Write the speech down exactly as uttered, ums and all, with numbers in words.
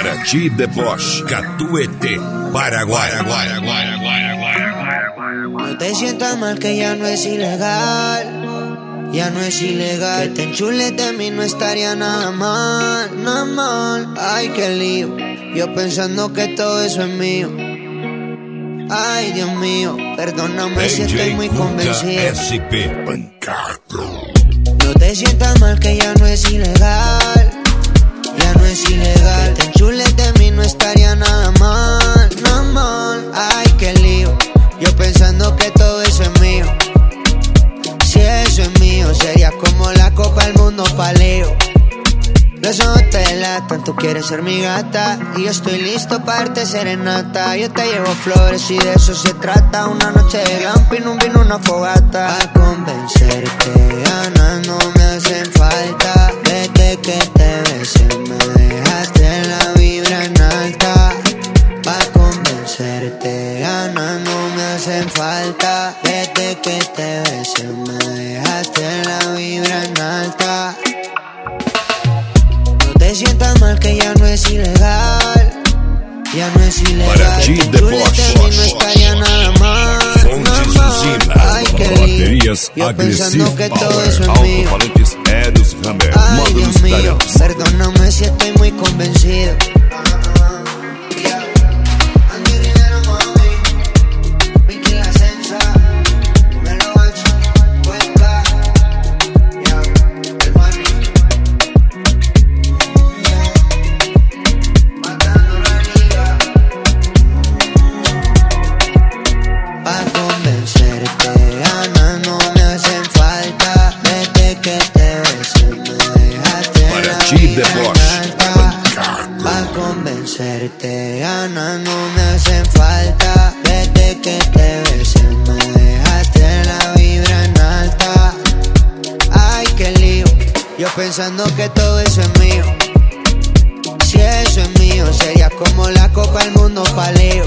Paraty Deboche, Catuete, Paraguay. No te sientas mal que ya no es ilegal, ya no es ilegal. Que te enchules de mí no estaría nada mal, nada mal. Ay, qué lío, yo pensando que todo eso es mío. Ay, Dios mío, perdóname si estoy muy convencido. S P Bancado. No te sientas mal que ya no es ilegal, ya no es ilegal. Que te enchules de mí no estaría nada mal, nada mal. Ay, qué lío, yo pensando que todo eso es mío. Si eso es mío, sería como la Copa del Mundo paleo. Los ojos te delatan, tú quieres ser mi gata y yo estoy listo para darte serenata. Yo te llevo flores y de eso se trata. Una noche de glamping, un vino, una fogata. A convencerte, ganas no me hacen falta. Desde que te besé me dejaste la vibra en alta. Pa' convencerte, ganas no me hacen falta. Desde que te besé me dejaste la vibra en alta. No te sientas mal que ya no es ilegal, ya no es ilegal. Paraty Deboche, no estaría nada mal, Fontes Usina, ay, qué baterias yo Agressive pensando que todo Power, eso es mío. alto-falantes Eros Hammer, Ay, módulos Dios mío, talentos. perdóname si estoy muy convencido. Pa' convencerte, ganas no me hacen falta. Desde que te besé me dejaste la vibra en alta. Ay, qué lío, yo pensando que todo eso es mío. Si eso es mío, sería como la Copa del Mundo paleo.